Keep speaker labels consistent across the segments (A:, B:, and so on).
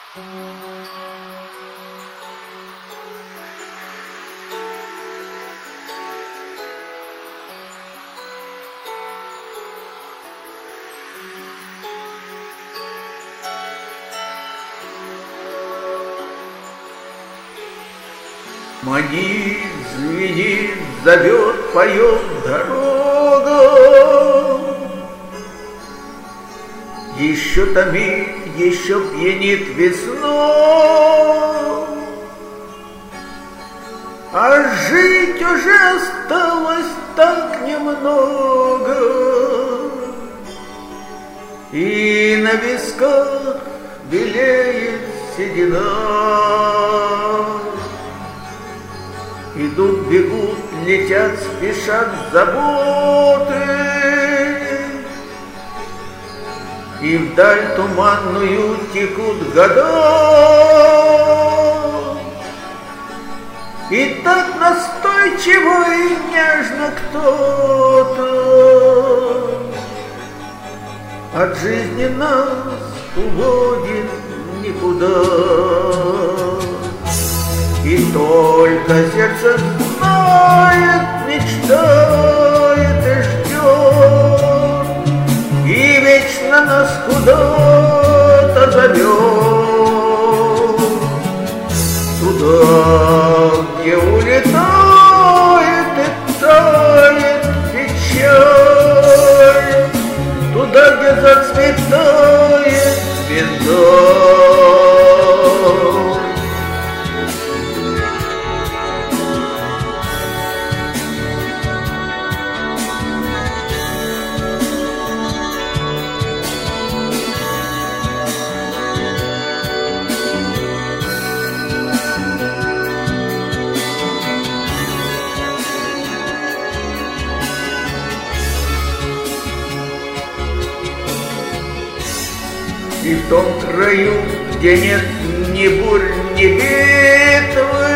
A: Манит, звенит, зовет, поет дорога. Еще томит, еще пьянит весной, а жить уже осталось так немного. И на висках белеет седина. Идут, бегут, летят, спешат заботы, и вдаль туманную текут года. И так настойчиво и нежно кто-то от жизни нас уводит никуда. И только сердце знает, мечтает и ждет, и вечно нас куда-то зовет. Туда, где улетает и тает печаль, туда, где зацветает звезда. И в том краю, где нет ни бурь, ни битвы,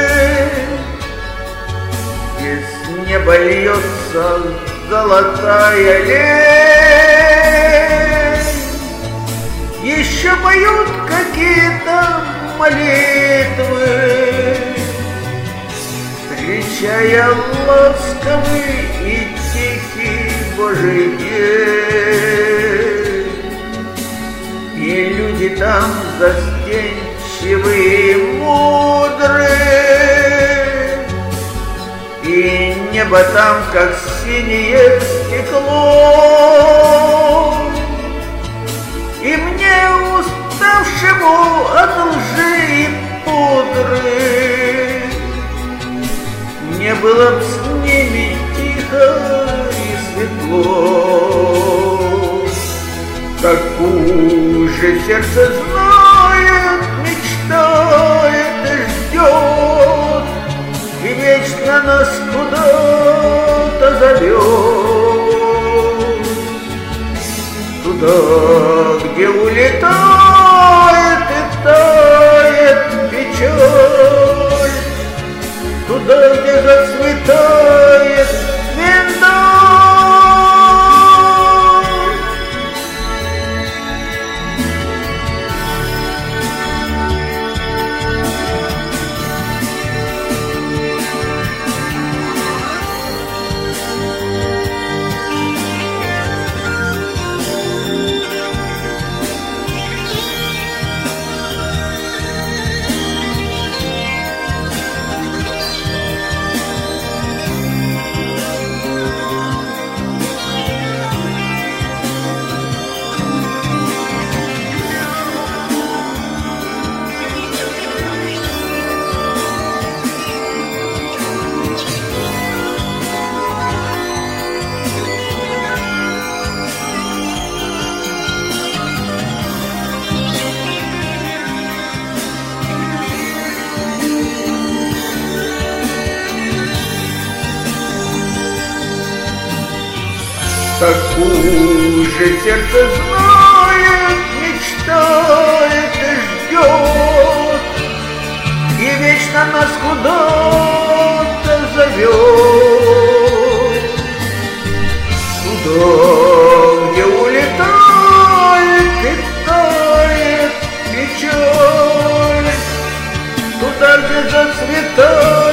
A: где с неба льется золотая лень, еще поют какие-то молитвы, встречая ласковый и тихий Божий день. И люди там застенчивые и мудрые, и небо там, как синее стекло. И мне, уставшему от лжи и пудры, мне было б с ними тихо и светло. Как уже сердце знает, мечтает и ждет, и вечно нас куда-то зовет. Туда, где улетает и тает печаль, туда, где зацветает миндаль. Как уже сердце знает, мечтает и ждет, и вечно нас куда-то зовет. Туда, где улетает и тает печаль, цветов.